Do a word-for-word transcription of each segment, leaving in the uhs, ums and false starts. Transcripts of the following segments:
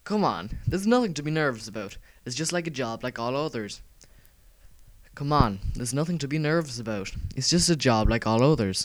Come on, there's nothing to be nervous about. It's just like a job like all others. Come on, there's nothing to be nervous about. It's just a job like all others.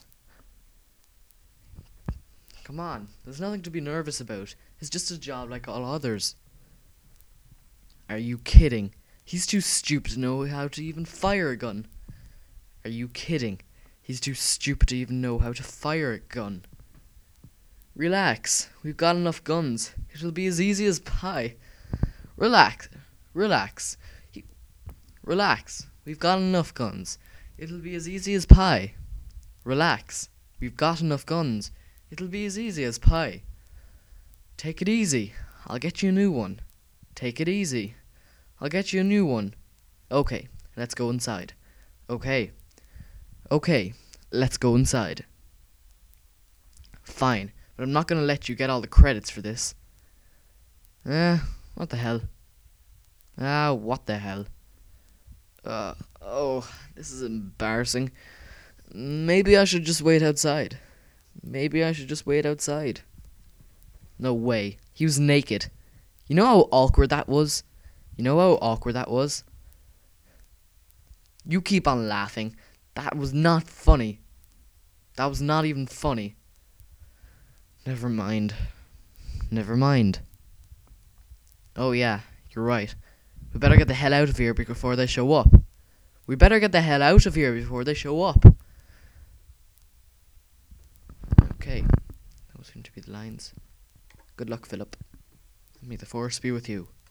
Come on, there's nothing to be nervous about. It's just a job like all others. Are you kidding? He's too stupid to know how to even fire a gun. Are you kidding? He's too stupid to even know how to fire a gun. Relax, we've got enough guns. It'll be as easy as pie. Relax, relax, He- relax. We've got enough guns. It'll be as easy as pie. Relax, we've got enough guns. It'll be as easy as pie. Take it easy. I'll get you a new one. Take it easy. I'll get you a new one. Okay, let's go inside. Okay. Okay, let's go inside. Fine, but I'm not gonna let you get all the credits for this. Eh, what the hell? Ah, what the hell? Uh, oh, this is embarrassing. Maybe I should just wait outside. Maybe I should just wait outside. No way. He was naked. You know how awkward that was? You know how awkward that was? You keep on laughing. That was not funny. That was not even funny. Never mind. Never mind. Oh yeah, you're right. We better get the hell out of here before they show up. We better get the hell out of here before they show up. Okay, those seem to be the lines. Good luck, Philip. May the force be with you.